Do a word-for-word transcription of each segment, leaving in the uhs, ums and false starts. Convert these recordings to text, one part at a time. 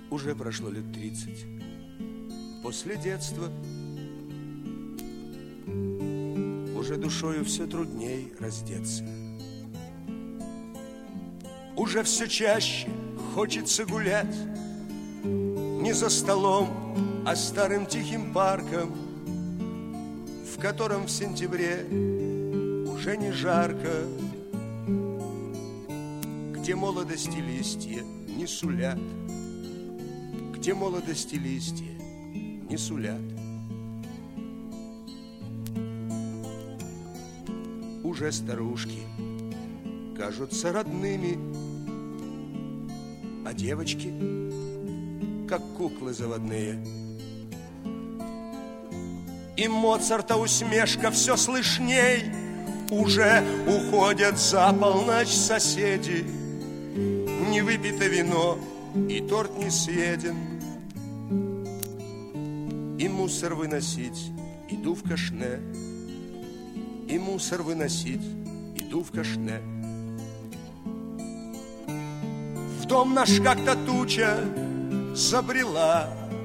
Уже прошло лет тридцать после детства. Уже душою все трудней раздеться. Уже все чаще хочется гулять не за столом, а старым тихим парком, в котором в сентябре уже не жарко, где молодости листья не сулят, где молодости листья не сулят. Уже старушки кажутся родными, а девочки как куклы заводные. И Моцарта усмешка все слышней. Уже уходят за полночь соседи. Не выпито вино, и торт не съеден. И мусор выносить иду в кашне. И мусор выносить иду в кашне. В дом наш как-то туча забрела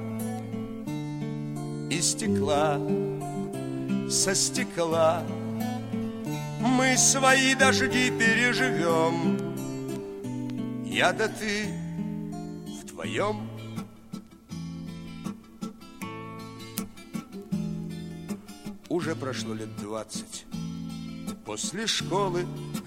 и стекла, со стекла. Мы свои дожди переживем, я да ты вдвоем. Уже прошло лет двадцать после школы,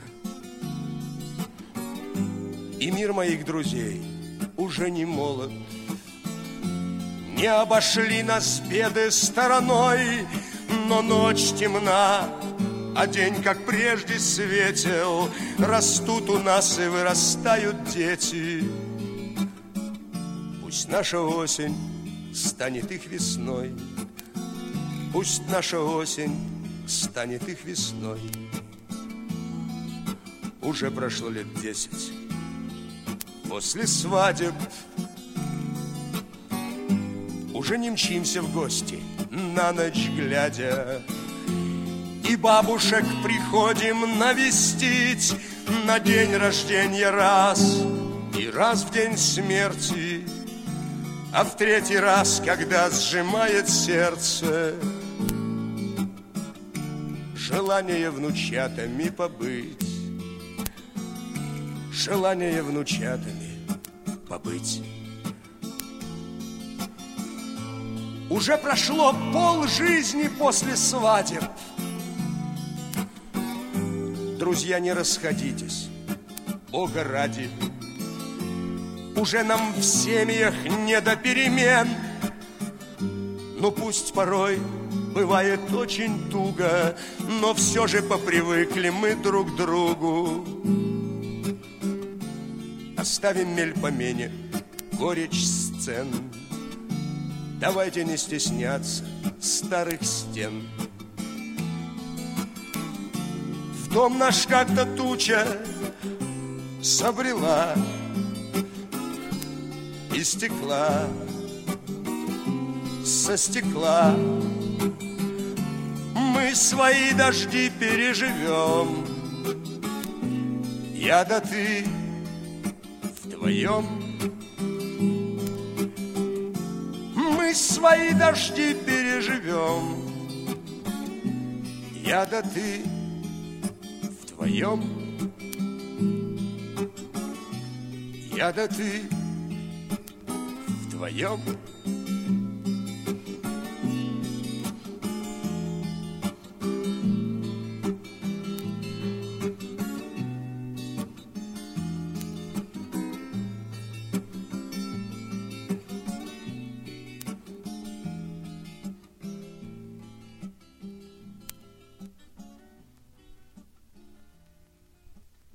и мир моих друзей уже не молод. Не обошли нас беды стороной, но ночь темна, а день, как прежде, светел. Растут у нас и вырастают дети. Пусть наша осень станет их весной. Пусть наша осень станет их весной. Уже прошло лет десять после свадеб. Уже не мчимся в гости на ночь глядя, и бабушек приходим навестить на день рождения раз и раз в день смерти. А в третий раз, когда сжимает сердце желание внучатами побыть, желание внучатами побыть. Уже прошло пол жизни после свадеб. Друзья, не расходитесь, Бога ради. Уже нам в семьях не до перемен. Ну пусть порой бывает очень туго, но все же попривыкли мы друг к другу. Оставим мельпомене горечь сцен. Давайте не стесняться старых стен. В дом наш как-то туча забрела и стекла, со стекла. Мы свои дожди переживем, я да ты вдвоем. Мы свои дожди переживем, я да ты вдвоем. Я да ты вдвоем.